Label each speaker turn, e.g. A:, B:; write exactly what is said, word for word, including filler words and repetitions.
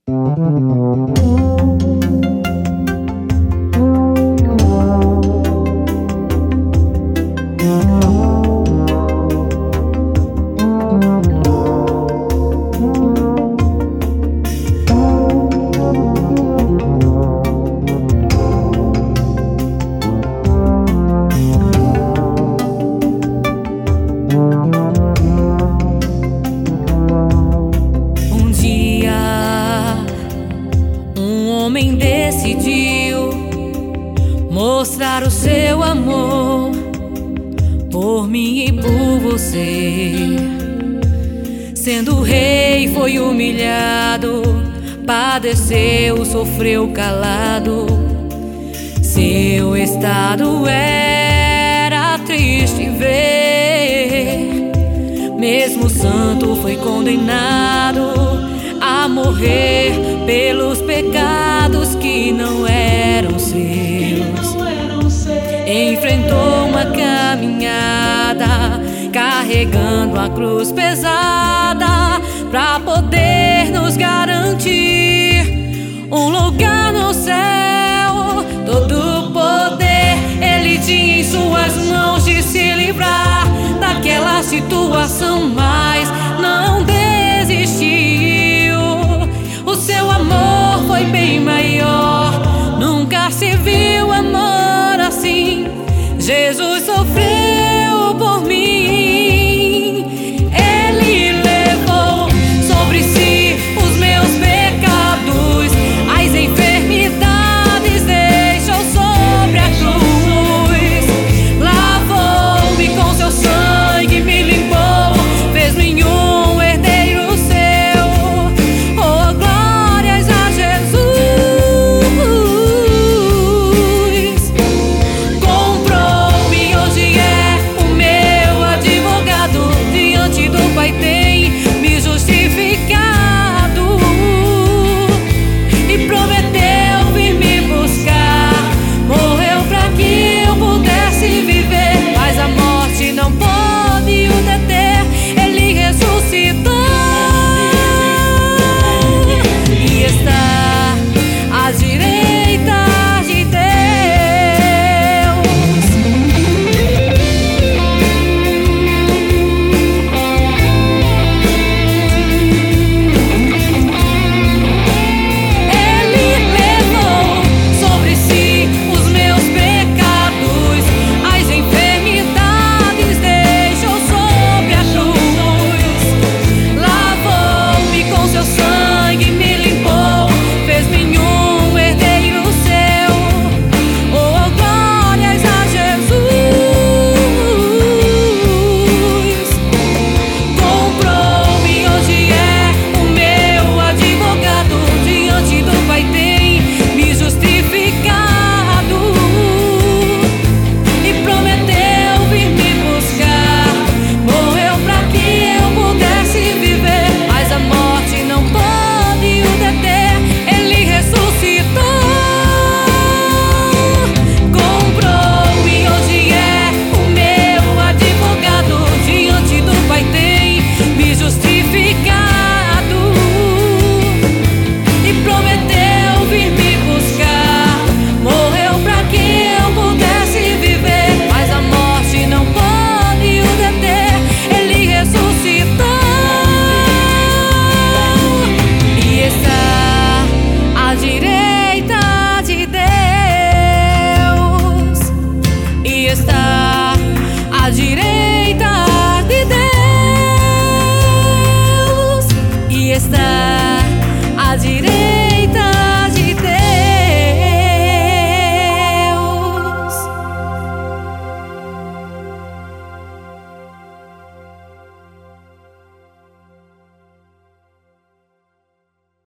A: Um dia, um homem decidiu mostrar o seu amor por mim e por você. Sendo rei, foi humilhado, padeceu, sofreu calado. Seu estado era triste ver. Mesmo santo, foi condenado a morrer pelos pecados que não eram seus. Enfrentou uma caminhada carregando a cruz pesada pra poder nos garantir um lugar no céu. Todo poder ele tinha em suas mãos de se livrar daquela situação, mas não desistiu. O seu amor foi bem maior, nunca se viu amor assim. Jesus sofreu por mim, ele levou sobre si os meus pecados, as enfermidades deixou sobre a cruz. Lavou-me com seu sangue, me limpou, fez-me um herdeiro seu. Oh, glórias a Jesus. Comprou-me, hoje é o meu advogado, diante do Pai tem me justificado e prometeu vir me buscar. Morreu pra que eu pudesse viver, mas a morte não pôde o deter. Ele ressuscitou e está à direita de Deus. Ele levou sobre si os meus pecados, as enfermidades deixou sobre a cruz. Lavou-me com seu sangue, me limpou, fez-me um herdeiro seu. Oh, glórias a Jesus. Comprou-me, hoje é o meu advogado, diante do Pai tem me justificado e prometeu vir me buscar. Morreu pra que eu pudesse viver, mas a morte não pôde o deter. Ele ressuscitou. Comprou-me, hoje é o meu advogado, diante do Pai tem me justificado e prometeu vir me buscar. Morreu pra que eu pudesse viver, mas a morte não pôde o deter. Ele ressuscitou e está à direita de Deus. E está à direita de Deus. E está à direita